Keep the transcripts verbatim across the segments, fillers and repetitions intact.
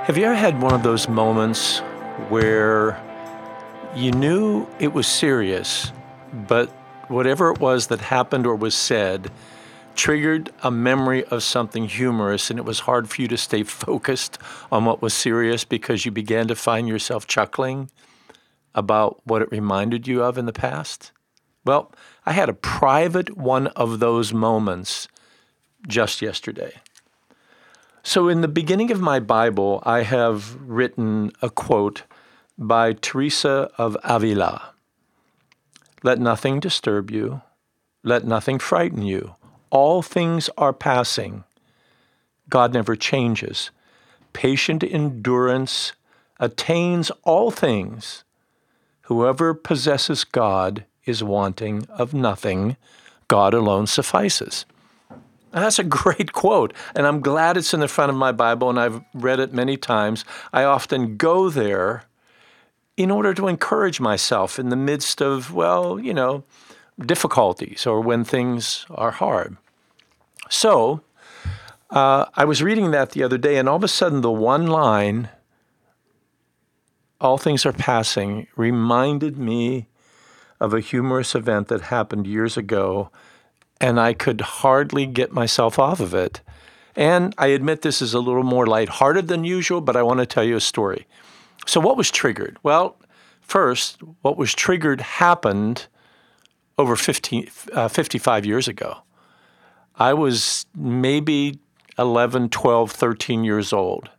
Have you ever had one of those moments where you knew it was serious, but whatever it was that happened or was said triggered a memory of something humorous, and it was hard for you to stay focused on what was serious because you began to find yourself chuckling about what it reminded you of in the past? Well, I had a private one of those moments just yesterday. So in the beginning of my Bible, I have written a quote by Teresa of Avila. Let nothing disturb you. Let nothing frighten you. All things are passing. God never changes. Patient endurance attains all things. Whoever possesses God is wanting of nothing. God alone suffices. And that's a great quote, and I'm glad it's in the front of my Bible, and I've read it many times. I often go there in order to encourage myself in the midst of, well, you know, difficulties or when things are hard. So uh, I was reading that the other day, and all of a sudden the one line, all things are passing, reminded me of a humorous event that happened years ago, and I could hardly get myself off of it. And I admit this is a little more lighthearted than usual, but I want to tell you a story. So what was triggered? Well, first, what was triggered happened over fifteen, uh, fifty-five years ago. I was maybe eleven, twelve, thirteen years old.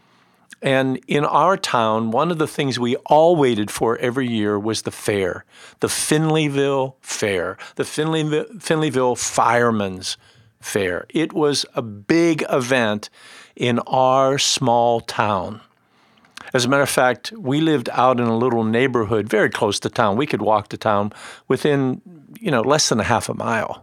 And in our town, one of the things we all waited for every year was the fair, the Finleyville Fair, the Finleyville, Finleyville Firemen's Fair. It was a big event in our small town. As a matter of fact, we lived out in a little neighborhood very close to town. We could walk to town within, you know, less than a half a mile.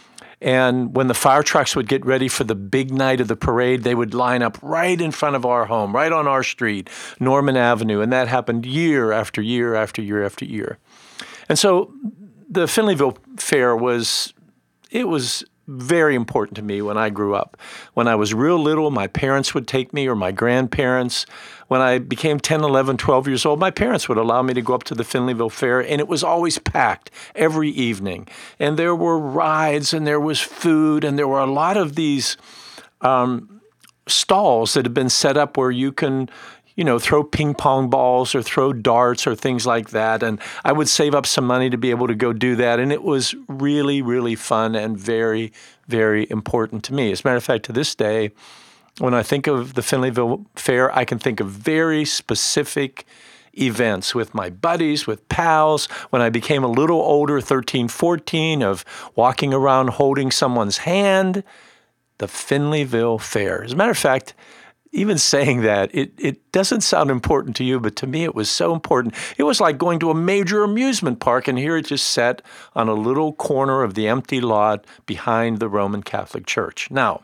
And when the fire trucks would get ready for the big night of the parade, they would line up right in front of our home, right on our street, Norman Avenue. And that happened year after year after year after year. And so the Finleyville Fair was, it was very important to me when I grew up. When I was real little, my parents would take me, or my grandparents. When I became ten, eleven, twelve years old, my parents would allow me to go up to the Finleyville Fair, and it was always packed every evening. And there were rides, and there was food, and there were a lot of these um, stalls that had been set up where you can, you know, throw ping pong balls or throw darts or things like that. And I would save up some money to be able to go do that. And it was really, really fun and very, very important to me. As a matter of fact, to this day, when I think of the Finleyville Fair, I can think of very specific events with my buddies, with pals. When I became a little older, thirteen, fourteen, of walking around holding someone's hand, the Finleyville Fair. As a matter of fact, even saying that, it, it doesn't sound important to you, but to me it was so important. It was like going to a major amusement park, and here it just sat on a little corner of the empty lot behind the Roman Catholic Church. Now,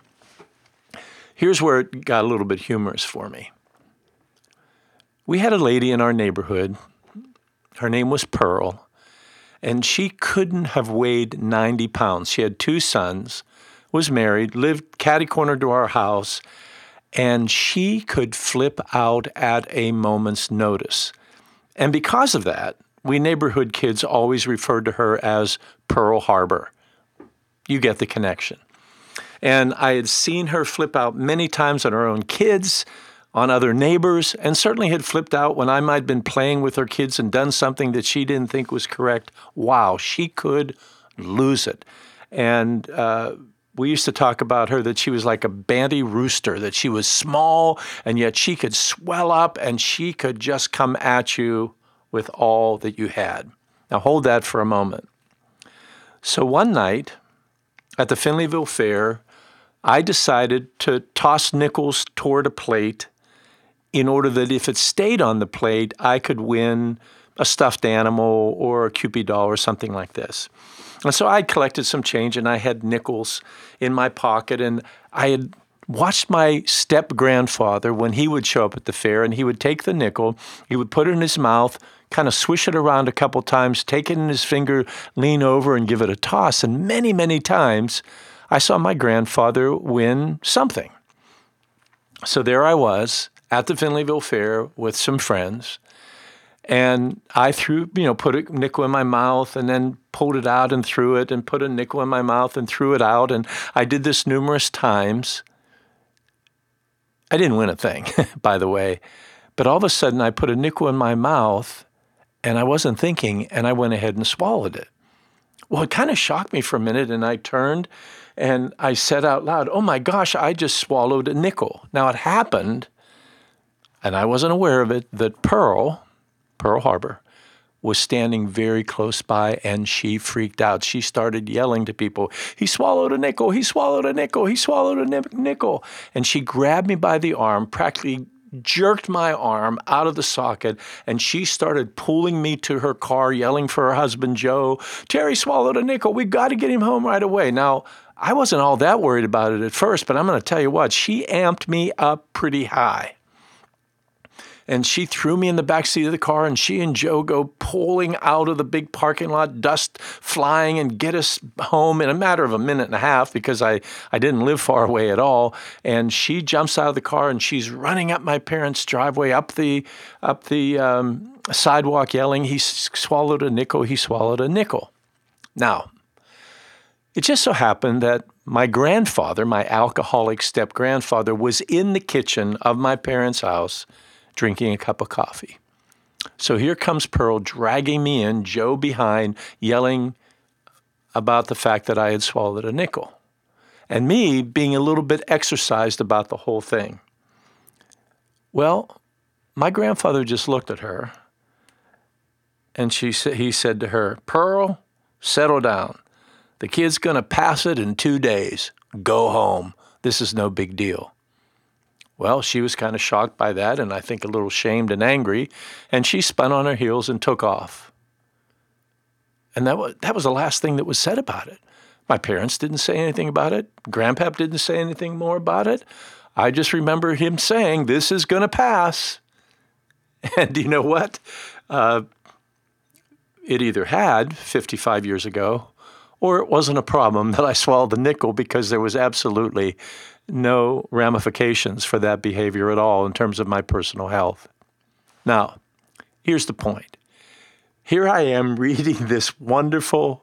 here's where it got a little bit humorous for me. We had a lady in our neighborhood. Her name was Pearl, and she couldn't have weighed ninety pounds. She had two sons, was married, lived catty-corner to our house, and she could flip out at a moment's notice. And because of that, we neighborhood kids always referred to her as Pearl Harbor. You get the connection. And I had seen her flip out many times on her own kids, on other neighbors, and certainly had flipped out when I might have been playing with her kids and done something that she didn't think was correct. Wow, she could lose it. And uh, we used to talk about her that she was like a banty rooster, that she was small, and yet she could swell up, and she could just come at you with all that you had. Now hold that for a moment. So one night at the Finleyville Fair, I decided to toss nickels toward a plate in order that if it stayed on the plate, I could win a stuffed animal or a Cupid doll or something like this. And so I collected some change, and I had nickels in my pocket, and I had watched my step-grandfather when he would show up at the fair, and he would take the nickel, he would put it in his mouth, kind of swish it around a couple times, take it in his finger, lean over and give it a toss. And many, many times I saw my grandfather win something. So there I was at the Finleyville Fair with some friends. And I threw, you know, put a nickel in my mouth and then pulled it out and threw it and put a nickel in my mouth and threw it out. And I did this numerous times. I didn't win a thing, by the way. But all of a sudden I put a nickel in my mouth and I wasn't thinking and I went ahead and swallowed it. Well, it kind of shocked me for a minute and I turned and I said out loud, oh my gosh, I just swallowed a nickel. Now it happened, and I wasn't aware of it, that Pearl, Pearl Harbor, was standing very close by and she freaked out. She started yelling to people, he swallowed a nickel, he swallowed a nickel, he swallowed a nickel. And she grabbed me by the arm, practically jerked my arm out of the socket, and she started pulling me to her car, yelling for her husband, Joe, Terry swallowed a nickel. We got to get him home right away. Now, I wasn't all that worried about it at first, but I'm going to tell you what, she amped me up pretty high. And she threw me in the back seat of the car, and she and Joe go pulling out of the big parking lot, dust flying, and get us home in a matter of a minute and a half because I, I didn't live far away at all. And she jumps out of the car, and she's running up my parents' driveway, up the up the um, sidewalk, yelling, he swallowed a nickel, he swallowed a nickel. Now, it just so happened that my grandfather, my alcoholic step-grandfather, was in the kitchen of my parents' house drinking a cup of coffee. So here comes Pearl dragging me in, Joe behind, yelling about the fact that I had swallowed a nickel. And me being a little bit exercised about the whole thing. Well, my grandfather just looked at her, and she sa- he said to her, Pearl, settle down. The kid's going to pass it in two days. Go home. This is no big deal. Well, she was kind of shocked by that, and I think a little shamed and angry, and she spun on her heels and took off. And that was, that was the last thing that was said about it. My parents didn't say anything about it. Grandpap didn't say anything more about it. I just remember him saying, this is going to pass. And you know what? Uh, it either had fifty-five years ago, or it wasn't a problem that I swallowed the nickel, because there was absolutely no ramifications for that behavior at all in terms of my personal health. Now, here's the point. Here I am reading this wonderful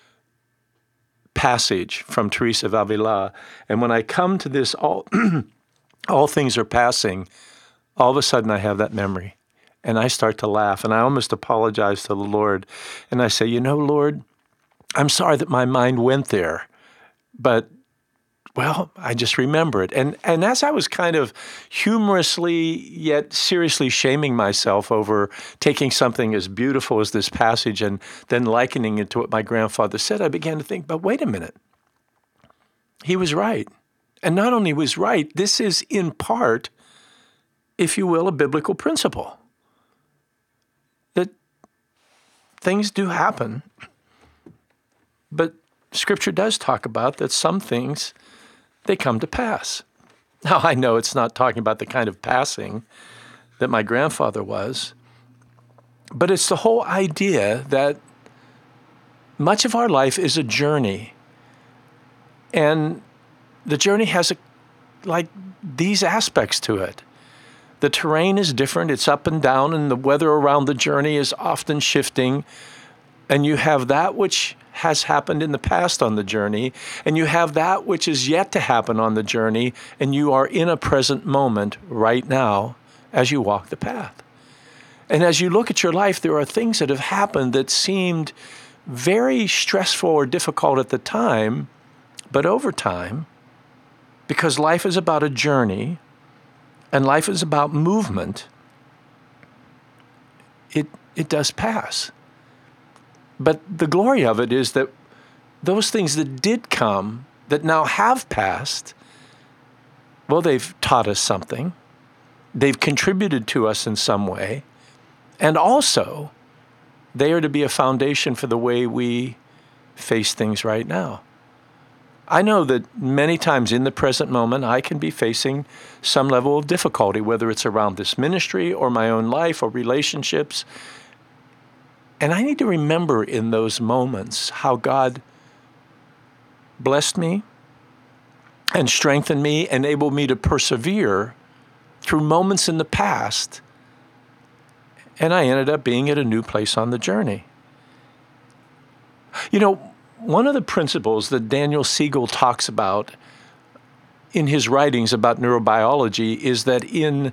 passage from Teresa of Avila, and when I come to this, all, all things are passing, all of a sudden I have that memory, and I start to laugh, and I almost apologize to the Lord, and I say, you know, Lord, I'm sorry that my mind went there, but well, I just remember it. And and as I was kind of humorously yet seriously shaming myself over taking something as beautiful as this passage and then likening it to what my grandfather said, I began to think, but wait a minute. He was right. And not only was right, this is in part, if you will, a biblical principle. That things do happen, but Scripture does talk about that some things, they come to pass. Now, I know it's not talking about the kind of passing that my grandfather was, but it's the whole idea that much of our life is a journey. And the journey has a, like these aspects to it. The terrain is different, it's up and down, and the weather around the journey is often shifting. And you have that which has happened in the past on the journey, and you have that which is yet to happen on the journey, and you are in a present moment right now as you walk the path. And as you look at your life, there are things that have happened that seemed very stressful or difficult at the time, but over time, because life is about a journey, and life is about movement, it it does pass. But the glory of it is that those things that did come, that now have passed, well, they've taught us something. They've contributed to us in some way. And also, they are to be a foundation for the way we face things right now. I know that many times in the present moment, I can be facing some level of difficulty, whether it's around this ministry or my own life or relationships. And I need to remember in those moments how God blessed me and strengthened me, enabled me to persevere through moments in the past, and I ended up being at a new place on the journey. You know, one of the principles that Daniel Siegel talks about in his writings about neurobiology is that in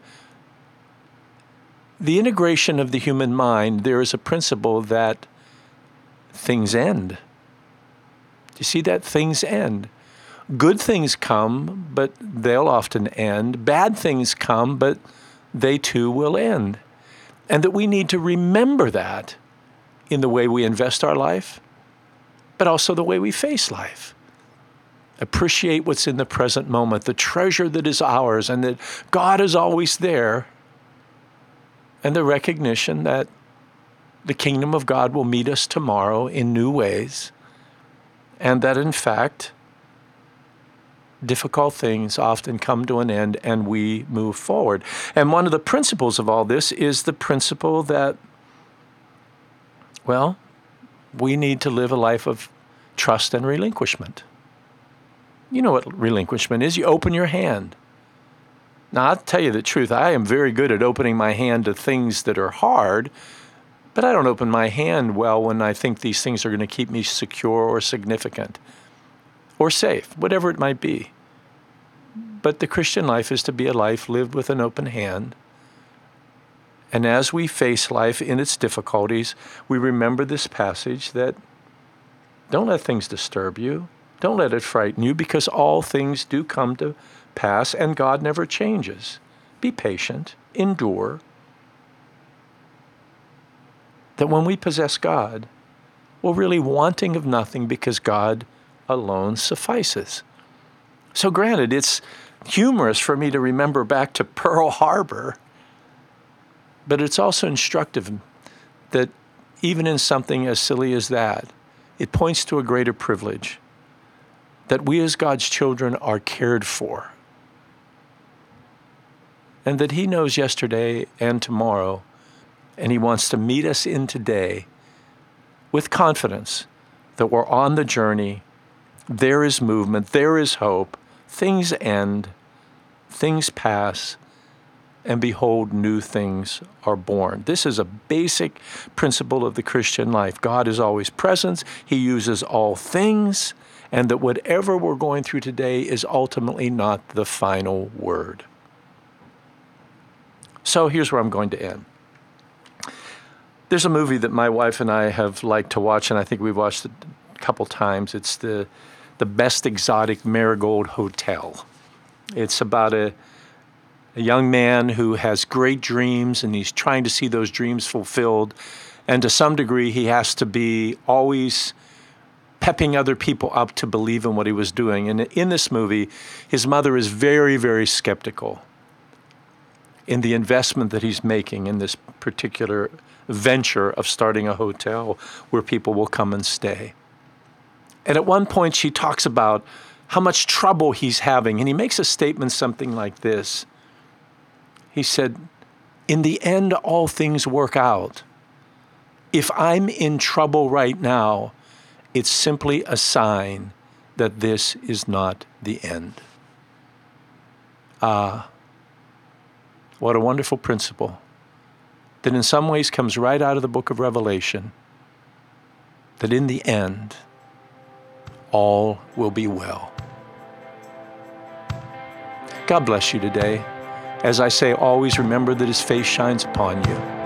the integration of the human mind, there is a principle that things end. Do you see that? Things end. Good things come, but they'll often end. Bad things come, but they too will end. And that we need to remember that in the way we invest our life, but also the way we face life. Appreciate what's in the present moment, the treasure that is ours, and that God is always there, and the recognition that the kingdom of God will meet us tomorrow in new ways, and that in fact, difficult things often come to an end and we move forward. And one of the principles of all this is the principle that, well, we need to live a life of trust and relinquishment. You know what relinquishment is. You open your hand. Now, I'll tell you the truth. I am very good at opening my hand to things that are hard, but I don't open my hand well when I think these things are going to keep me secure or significant or safe, whatever it might be. But the Christian life is to be a life lived with an open hand. And as we face life in its difficulties, we remember this passage that don't let things disturb you. Don't let it frighten you, because all things do come to pass and God never changes. Be patient, endure. That when we possess God, we're really wanting of nothing because God alone suffices. So granted, it's humorous for me to remember back to Pearl Harbor, but it's also instructive that even in something as silly as that, it points to a greater privilege, that we as God's children are cared for, and that He knows yesterday and tomorrow, and He wants to meet us in today with confidence that we're on the journey. There is movement, there is hope, things end, things pass, and behold, new things are born. This is a basic principle of the Christian life. God is always present, He uses all things, and that whatever we're going through today is ultimately not the final word. So here's where I'm going to end. There's a movie that my wife and I have liked to watch, and I think we've watched it a couple times. It's the the Best Exotic Marigold Hotel. It's about a, a young man who has great dreams, and he's trying to see those dreams fulfilled. And to some degree, he has to be always pepping other people up to believe in what he was doing. And in this movie, his mother is very, very skeptical in the investment that he's making in this particular venture of starting a hotel where people will come and stay. And at one point, she talks about how much trouble he's having. And he makes a statement something like this. He said, "In the end, all things work out. If I'm in trouble right now, it's simply a sign that this is not the end." Ah, what a wonderful principle that in some ways comes right out of the book of Revelation, that in the end, all will be well. God bless you today. As I say, always remember that His face shines upon you.